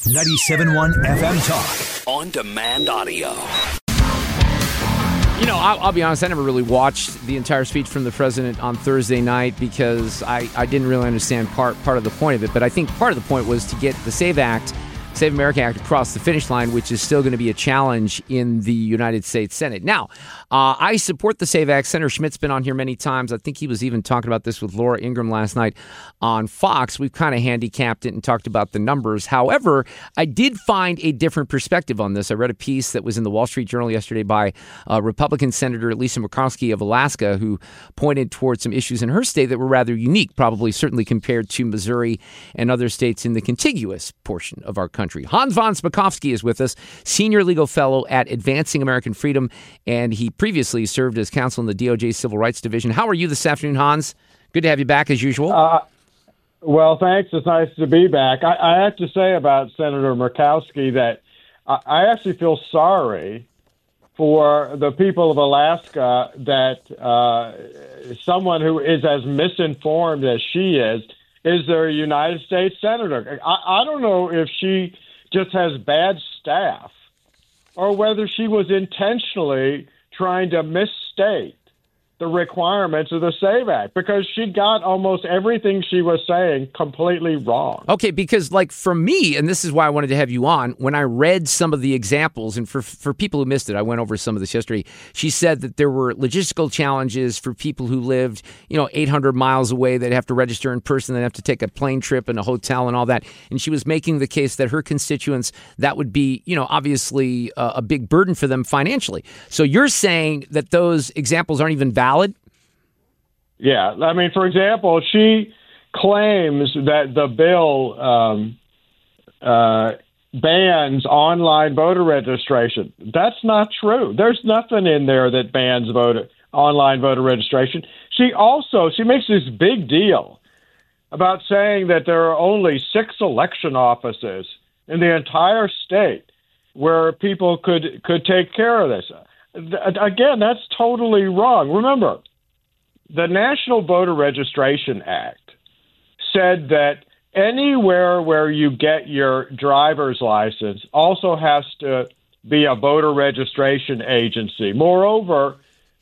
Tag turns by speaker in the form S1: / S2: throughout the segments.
S1: 97.1 FM Talk.
S2: On demand audio.
S3: You know, I'll be honest, I never really watched the entire speech from the president on Thursday night because I didn't really understand part of the point of it. But I think part of the point was to get the Save America Act across the finish line, which is still going to be a challenge in the United States Senate. Now, I support the SAVE Act. Senator Schmidt's been on here many times. I think he was even talking about this with Laura Ingraham last night on Fox. We've kind of handicapped it and talked about the numbers. However, I did find a different perspective on this. I read a piece that was in the Wall Street Journal yesterday by Republican Senator Lisa Murkowski of Alaska, who pointed towards some issues in her state that were rather unique, certainly compared to Missouri and other states in the contiguous portion of our country. Hans von Spakovsky is with us, senior legal fellow at Advancing American Freedom, and he previously served as counsel in the DOJ Civil Rights Division. How are you this afternoon, Hans? Good to have you back as usual.
S4: Well, thanks. It's nice to be back. I have to say about Senator Murkowski that I actually feel sorry for the people of Alaska that someone who is as misinformed as she is their United States senator. I don't know if she just has bad staff or whether she was intentionally trying to misstate the requirements of the SAVE Act, because she got almost everything she was saying completely wrong.
S3: Okay, because for me, and this is why I wanted to have you on, when I read some of the examples, and for people who missed it, I went over some of this yesterday, she said that there were logistical challenges for people who lived, 800 miles away. They'd have to register in person. They'd have to take a plane trip and a hotel and all that. And she was making the case that her constituents, that would be, obviously a big burden for them financially. So you're saying that those examples aren't even valid?
S4: Yeah. I mean, for example, she claims that the bill bans online voter registration. That's not true. There's nothing in there that bans online voter registration. She makes this big deal about saying that there are only 6 election offices in the entire state where people could take care of this. Again, that's totally wrong. Remember, the National Voter Registration Act said that anywhere where you get your driver's license also has to be a voter registration agency. Moreover,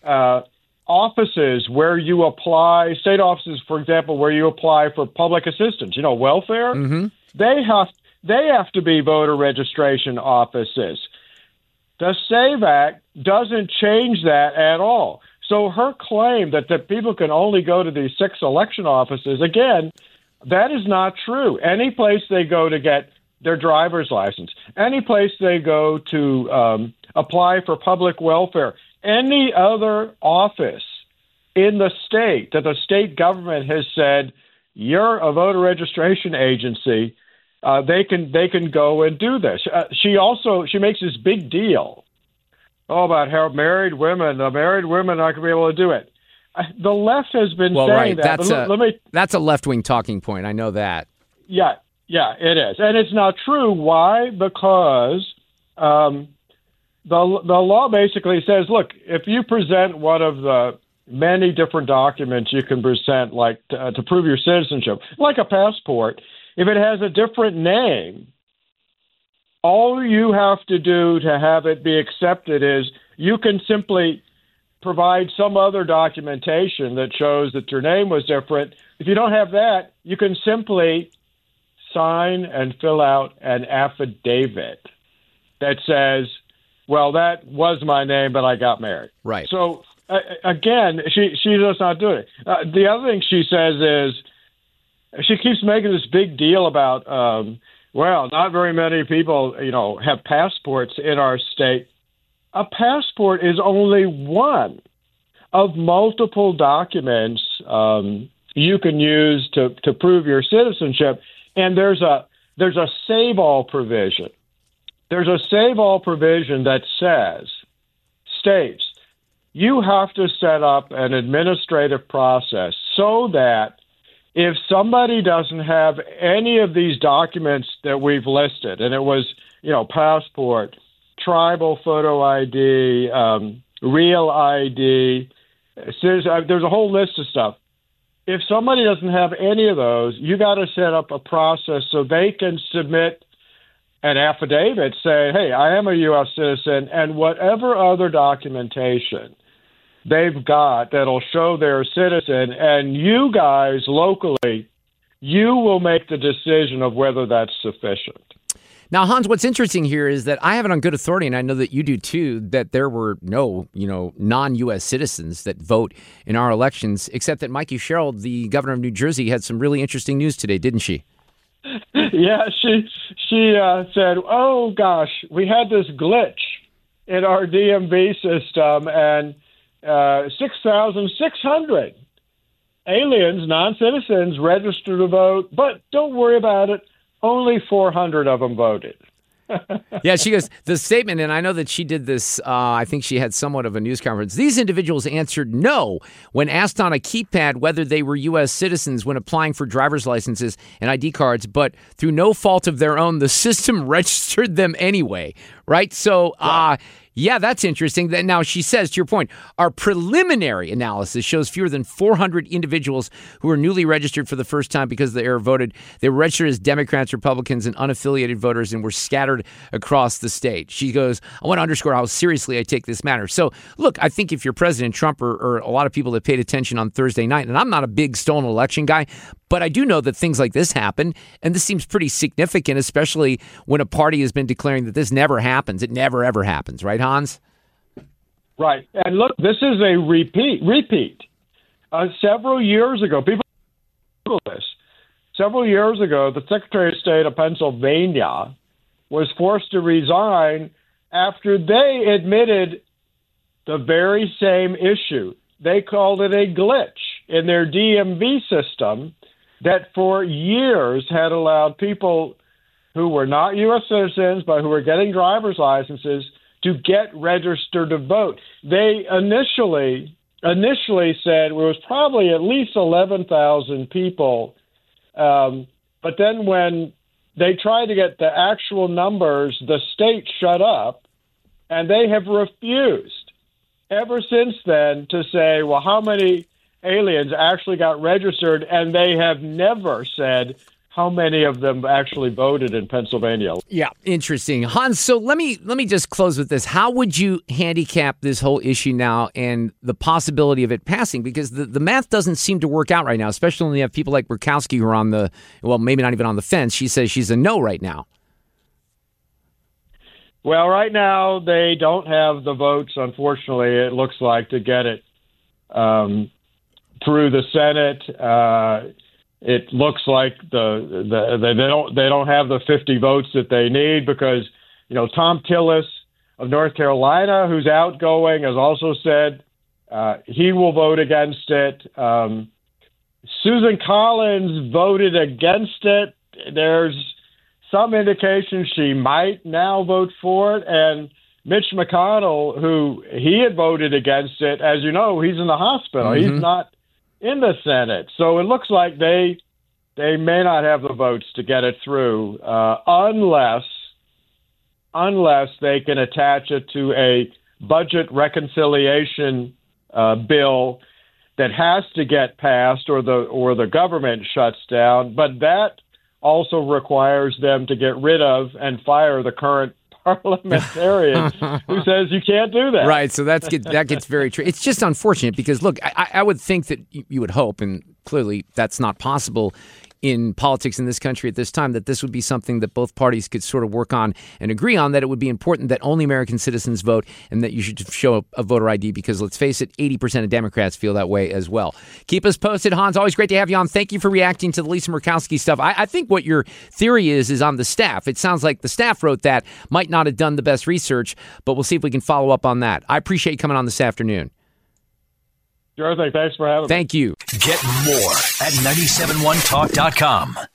S4: offices where you apply, state offices, for example, where you apply for public assistance, welfare, they have to be voter registration offices. The SAVE Act doesn't change that at all. So her claim that people can only go to these 6 election offices, again, that is not true. Any place they go to get their driver's license, any place they go to apply for public welfare, any other office in the state that the state government has said, you're a voter registration agency, they can go and do this. She makes this big deal about how married women aren't going to be able to do it. The left has been saying that.
S3: That's a left-wing talking point. I know that.
S4: Yeah, it is. And it's not true. Why? Because the law basically says, look, if you present one of the many different documents you can present, like to prove your citizenship, like a passport, if it has a different name, all you have to do to have it be accepted is you can simply provide some other documentation that shows that your name was different. If you don't have that, you can simply sign and fill out an affidavit that says, well, that was my name, but I got married.
S3: Right.
S4: So, again, she does not do it. The other thing she says is, she keeps making this big deal about, not very many people, have passports in our state. A passport is only one of multiple documents you can use to prove your citizenship. And there's a save all provision. There's a save all provision that states you have to set up an administrative process so that if somebody doesn't have any of these documents that we've listed, and it was, passport, tribal photo ID, real ID, there's a whole list of stuff. If somebody doesn't have any of those, you got to set up a process so they can submit an affidavit saying, hey, I am a U.S. citizen, and whatever other documentation they've got that'll show they're a citizen, and you guys locally, you will make the decision of whether that's sufficient.
S3: Now, Hans, what's interesting here is that I have it on good authority, and I know that you do too, that there were no, non-U.S. citizens that vote in our elections, except that Mikey Sherrill, the governor of New Jersey, had some really interesting news today, didn't she?
S4: Yeah, she said, oh, gosh, we had this glitch in our DMV system, and 6,600 aliens, non-citizens, registered to vote, but don't worry about it. Only 400 of them voted.
S3: Yeah, she goes, the statement, and I know that she did this, I think she had somewhat of a news conference. These individuals answered no when asked on a keypad whether they were U.S. citizens when applying for driver's licenses and ID cards, but through no fault of their own, the system registered them anyway, right? So, yeah, that's interesting. Now, she says, to your point, our preliminary analysis shows fewer than 400 individuals who were newly registered for the first time because they were voted. They were registered as Democrats, Republicans, and unaffiliated voters and were scattered across the state. She goes, I want to underscore how seriously I take this matter. So, look, I think if you're President Trump or a lot of people that paid attention on Thursday night, and I'm not a big stolen election guy, but I do know that things like this happen, and this seems pretty significant, especially when a party has been declaring that this never happens. It never, ever happens, right, Hans?
S4: Right. And look, this is a repeat. Several years ago, people Google this. Several years ago, the Secretary of State of Pennsylvania was forced to resign after they admitted the very same issue. They called it a glitch in their DMV system that for years had allowed people who were not U.S. citizens but who were getting driver's licenses to get registered to vote. They initially said it was probably at least 11,000 people, but then when they tried to get the actual numbers, the state shut up, and they have refused ever since then to say, well, how many aliens actually got registered, and they have never said how many of them actually voted in Pennsylvania.
S3: Yeah, interesting. Hans, so let me just close with this. How would you handicap this whole issue now and the possibility of it passing? Because the math doesn't seem to work out right now, especially when you have people like Murkowski who are on the, well, maybe not even on the fence. She says she's a no right now.
S4: Well, right now they don't have the votes, unfortunately, it looks like, to get it through the Senate. It looks like they don't have the 50 votes that they need because, Tom Tillis of North Carolina, who's outgoing, has also said he will vote against it. Susan Collins voted against it. There's some indication she might now vote for it. And Mitch McConnell, who he had voted against it, as you know, he's in the hospital. Mm-hmm. He's not in the Senate. So it looks like they may not have the votes to get it through unless they can attach it to a budget reconciliation bill that has to get passed or the government shuts down. But that also requires them to get rid of and fire the current parliamentarian who says you can't do that.
S3: Right, so that gets very true. It's just unfortunate because, look, I would think that you would hope, and clearly that's not possible in politics in this country at this time, that this would be something that both parties could sort of work on and agree on, that it would be important that only American citizens vote and that you should show a voter ID because, let's face it, 80% of Democrats feel that way as well. Keep us posted, Hans. Always great to have you on. Thank you for reacting to the Lisa Murkowski stuff. I think what your theory is on the staff. It sounds like the staff wrote that, might not have done the best research, but we'll see if we can follow up on that. I appreciate you coming on this afternoon.
S4: Sure thing. Thanks for having me.
S3: Thank you.
S1: Get more at 971talk.com.